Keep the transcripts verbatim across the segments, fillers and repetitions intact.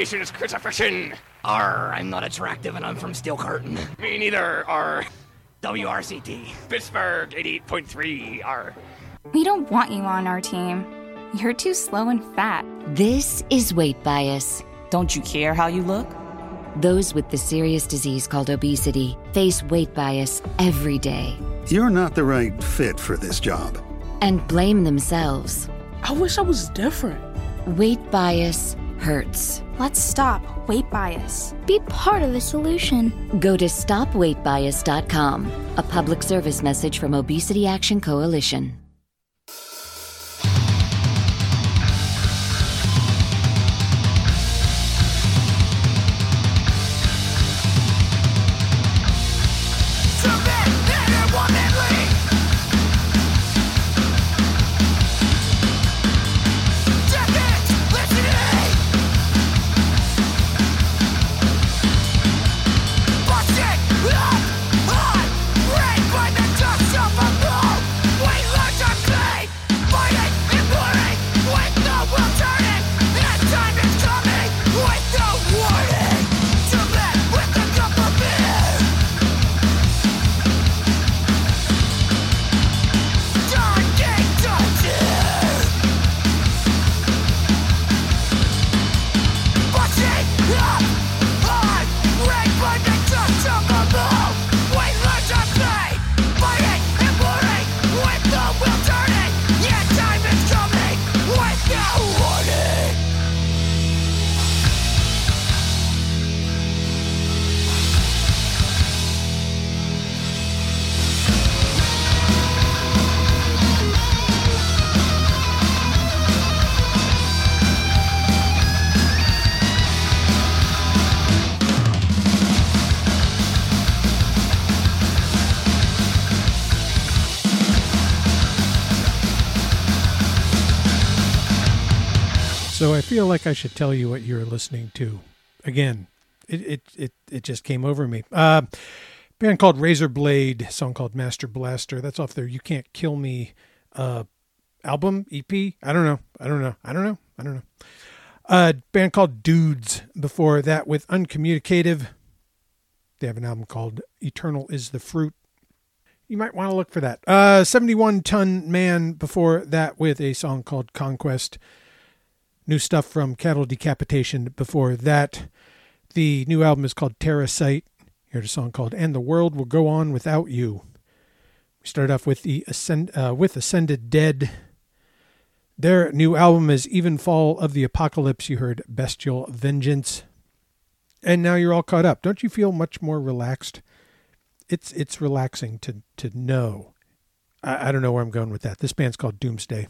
Aviation is crucifixion. R, I'm not attractive and I'm from Steel Curtain. Me neither. R. W R C T. Pittsburgh eighty-eight point three. R. We don't want you on our team. You're too slow and fat. This is weight bias. Don't you care how you look? Those with the serious disease called obesity face weight bias every day. You're not the right fit for this job. And blame themselves. I wish I was different. Weight bias hurts. Let's stop weight bias. Be part of the solution. Go to stop weight bias dot com, a public service message from Obesity Action Coalition. So I feel like I should tell you what you're listening to. Again, it it it, it just came over me. Uh, band called Razorblade, song called Master Blaster. That's off their You Can't Kill Me uh, album, E P. I don't know. I don't know. I don't know. I don't know. Uh, band called Dudes before that with Uncommunicative. They have an album called Eternal is the Fruit. You might want to look for that. Uh, seventy-one Ton Man before that with a song called Conquest. New stuff from Cattle Decapitation before that. The new album is called Terrasite. Here's a song called And the World Will Go On Without You. We start off with the Ascend, uh, with Ascended Dead. Their new album is Even Fall of the Apocalypse. You heard Bestial Vengeance. And now you're all caught up. Don't you feel much more relaxed? It's it's relaxing to, to know. I, I don't know where I'm going with that. This band's called Doomsday.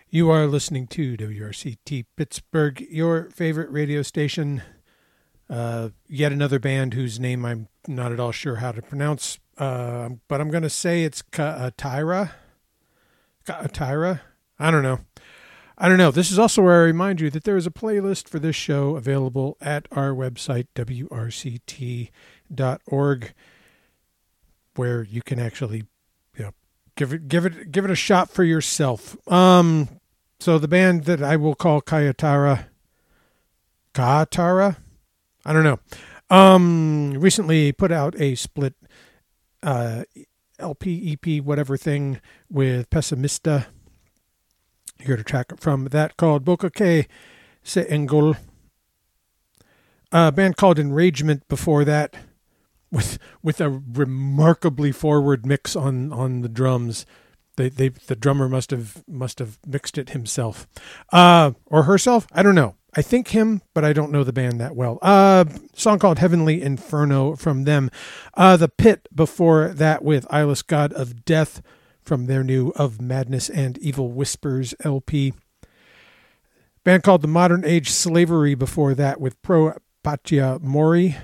You are listening to W R C T Pittsburgh, your favorite radio station. Uh, yet another band whose name I'm not at all sure how to pronounce, uh, but I'm going to say it's Ka'atira. Ka'atira? I don't know. I don't know. This is also where I remind you that there is a playlist for this show available at our website, W R C T dot org, where you can actually, you know, give it, give it, give it a shot for yourself. Um, so the band that I will call Ka'atira, Ka'atira, I don't know, um, recently put out a split uh, L P, E P, whatever thing with Pessimista. You heard a track from that called Boca Que Se Engol. A band called Enragement before that, with with a remarkably forward mix on, on the drums. They they the drummer must have must have mixed it himself, uh, or herself. I don't know. I think him, but I don't know the band that well. Uh, song called Heavenly Inferno from them. Uh, the Pit before that with Eyeless God of Death from their new Of Madness and Evil Whispers L P. Band called The Modern Age Slavery before that with Pro Patria Mori.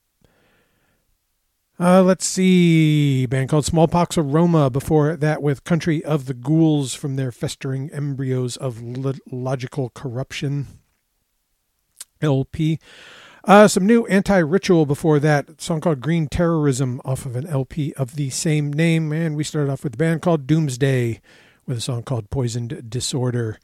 Uh, let's see. Band called Smallpox Aroma before that with Country of the Ghouls from their Festering Embryos of Lo- Logical Corruption L P. Uh, some new Anti-Ritual before that, a song called Green Terrorism off of an L P of the same name. And we started off with a band called Doomsday with a song called Poisoned Disorder.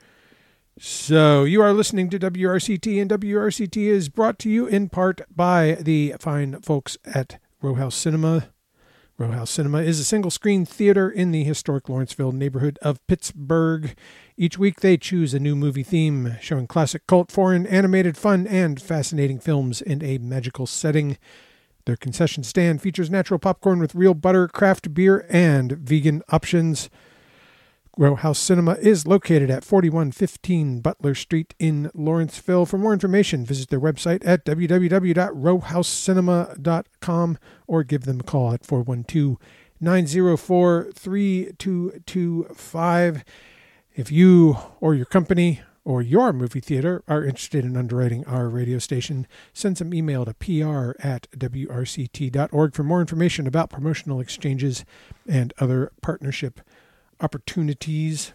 So you are listening to W R C T, and W R C T is brought to you in part by the fine folks at Row House Cinema. Row House Cinema is a single-screen theater in the historic Lawrenceville neighborhood of Pittsburgh. Each week they choose a new movie theme, showing classic, cult, foreign, animated, fun, and fascinating films in a magical setting. Their concession stand features natural popcorn with real butter, craft beer, and vegan options. Row House Cinema is located at forty-one fifteen Butler Street in Lawrenceville. For more information, visit their website at w w w dot row house cinema dot com or give them a call at four one two, nine zero four, three two two five. If you or your company or your movie theater are interested in underwriting our radio station, send some email to p r at w r c t dot org for more information about promotional exchanges and other partnership opportunities.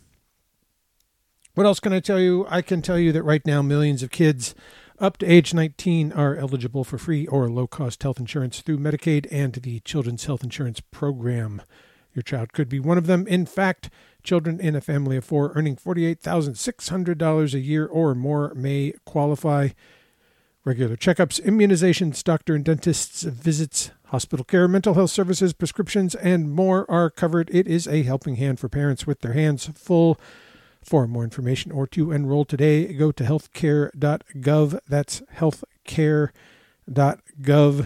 What else can I tell you? I can tell you that right now millions of kids up to age nineteen are eligible for free or low-cost health insurance through Medicaid and the Children's Health Insurance Program. Your child could be one of them. In fact, children in a family of four earning forty-eight thousand six hundred dollars a year or more may qualify. Regular checkups, immunizations, doctor and dentists visits, hospital care, mental health services, prescriptions, and more are covered. It is a helping hand for parents with their hands full. For more information or to enroll today, go to healthcare dot gov. That's healthcare dot gov.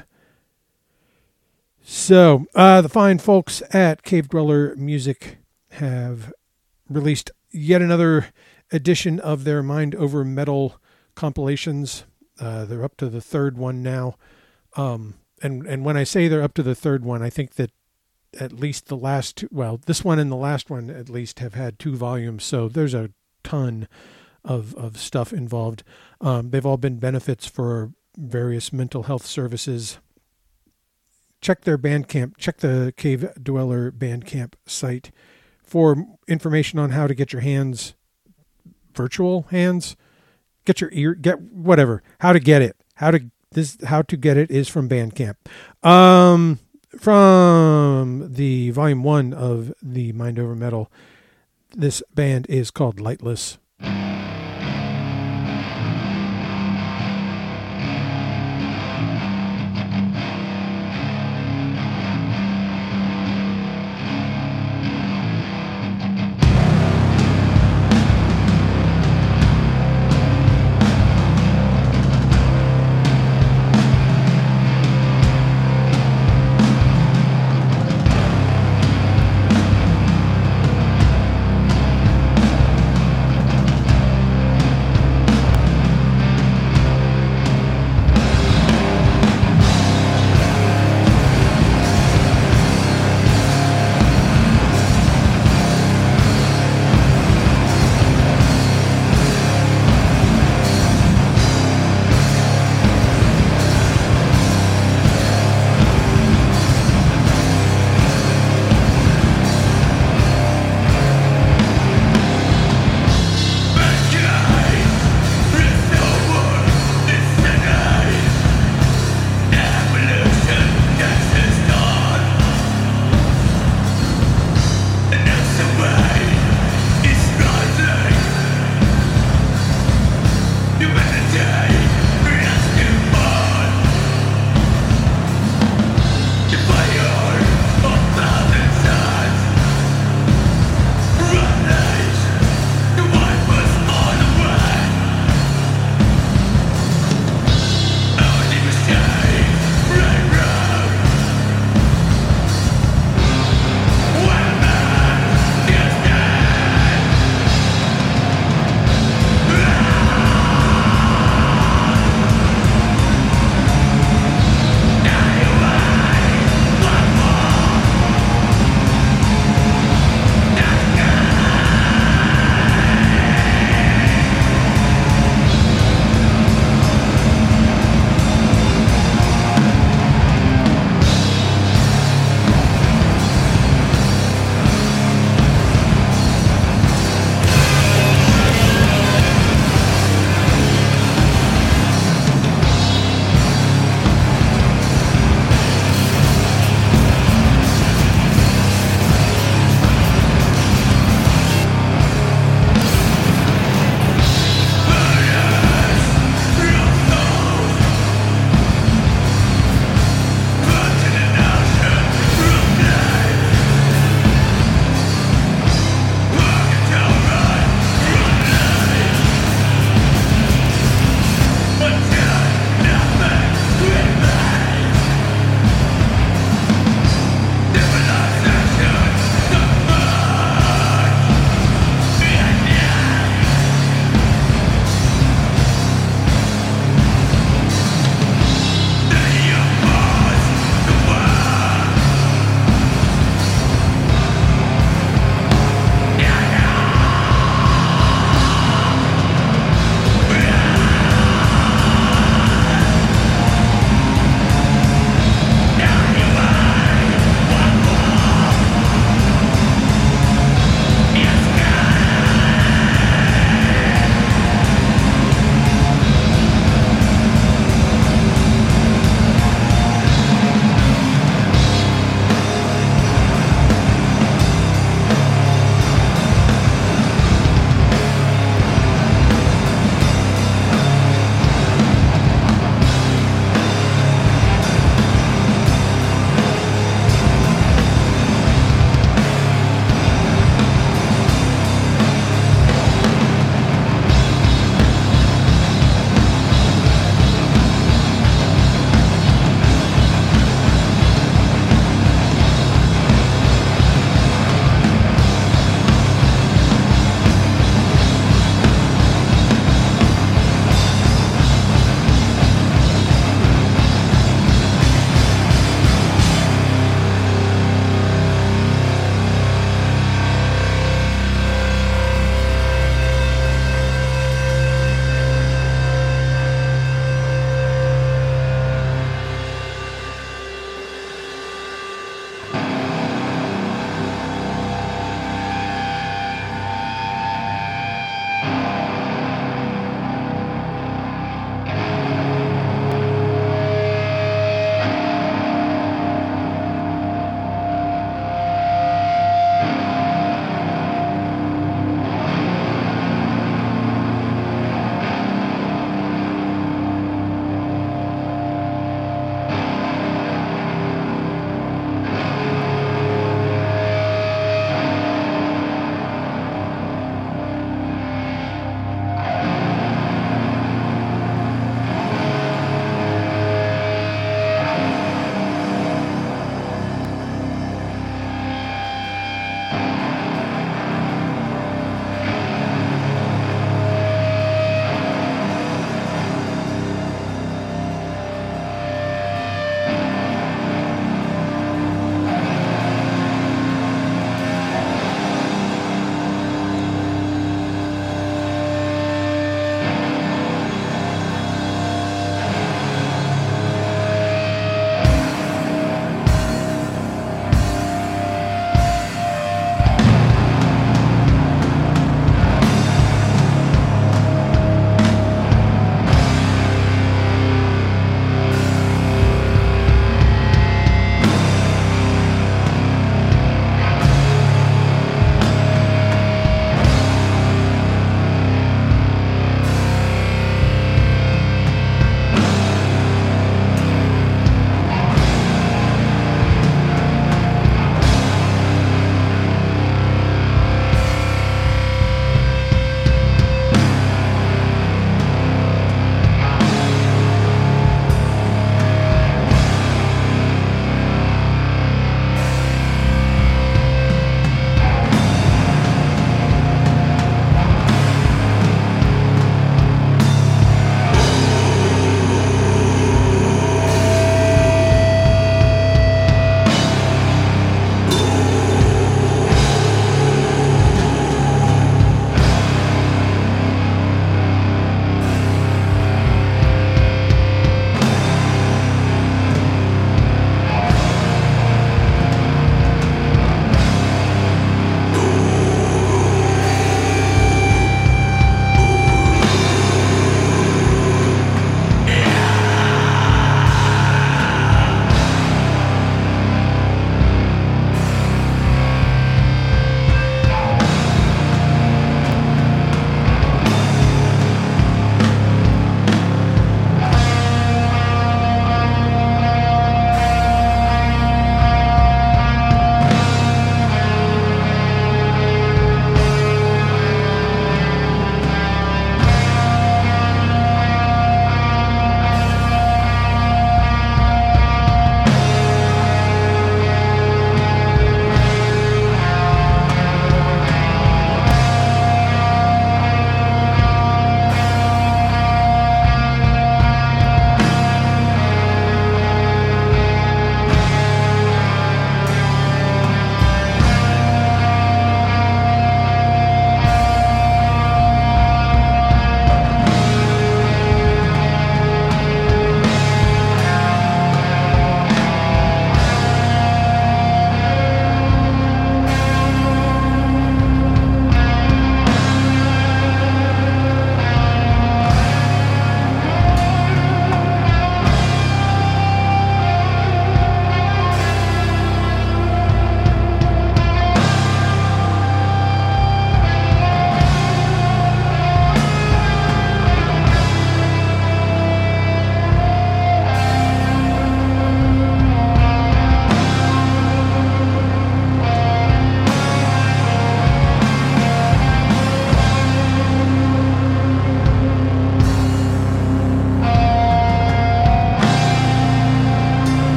So, uh, the fine folks at Cave Dweller Music have released yet another edition of their Mind Over Metal compilations. Uh, they're up to the third one now. Um, and, and when I say they're up to the third one, I think that at least the last two, well, this one and the last one at least have had two volumes. So there's a ton of, of stuff involved. Um, they've all been benefits for various mental health services. Check their Bandcamp, check the Cave Dweller Bandcamp site for information on how to get your hands, virtual hands, get your ear, get whatever, how to get it, how to, this, how to get it is from Bandcamp. Um, from the volume one of the Mind Over Metal, this band is called Lightless.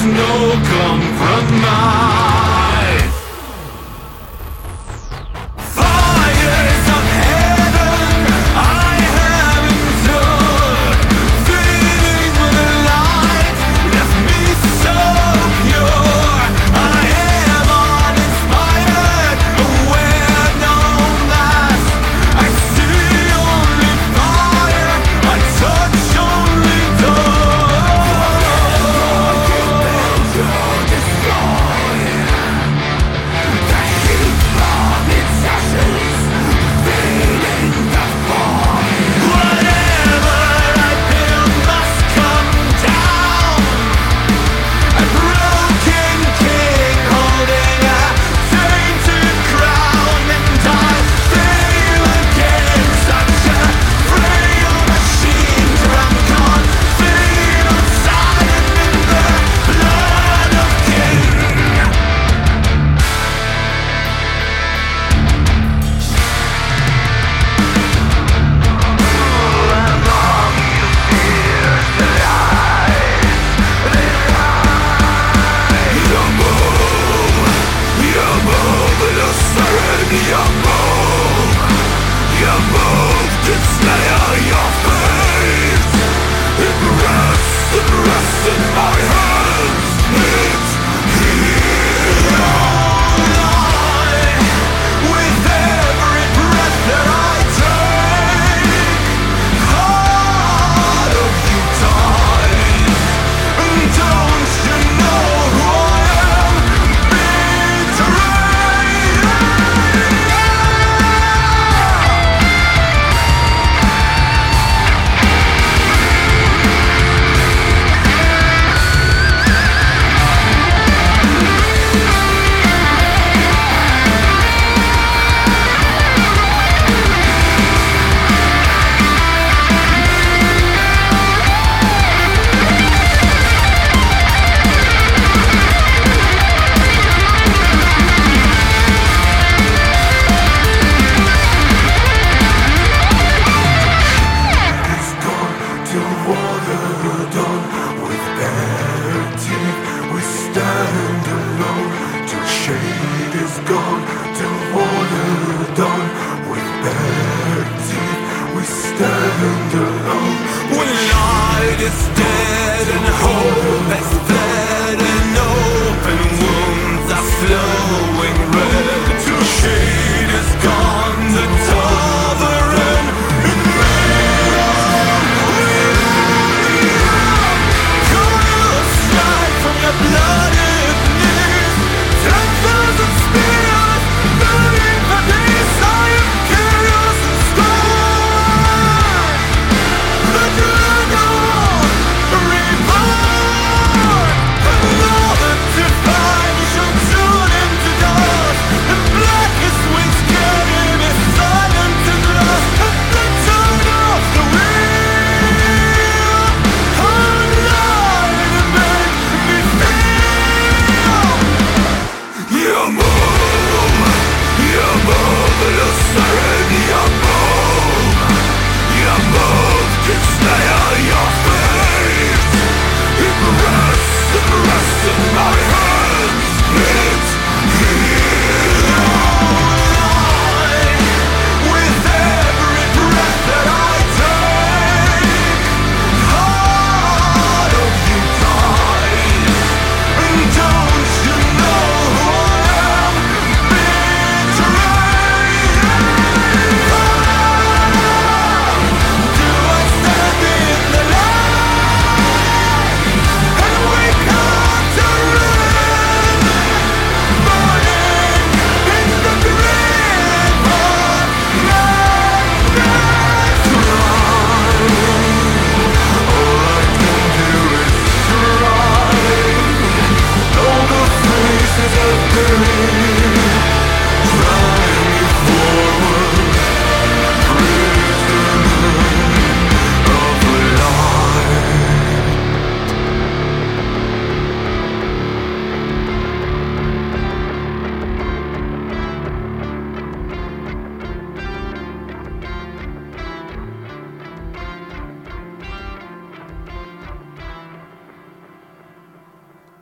Blood is near, ten thousand spears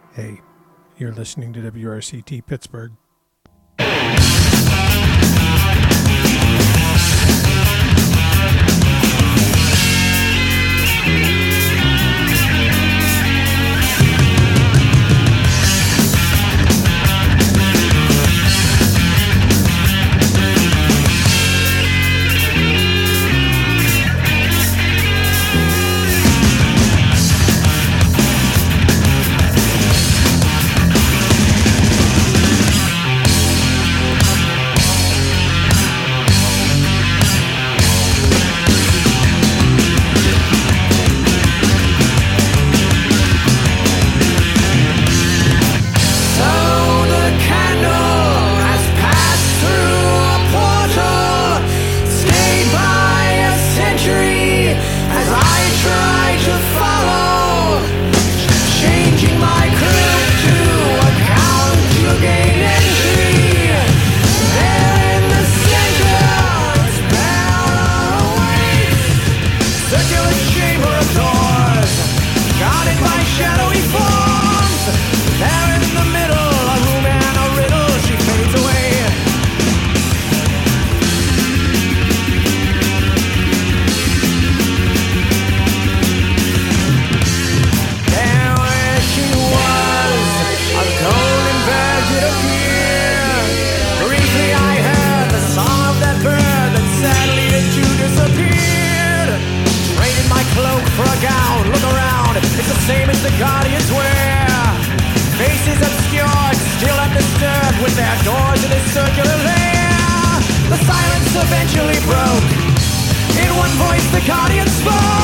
Hey, you're listening to W R C T Pittsburgh. eventually broke. In one voice the Guardian spoke.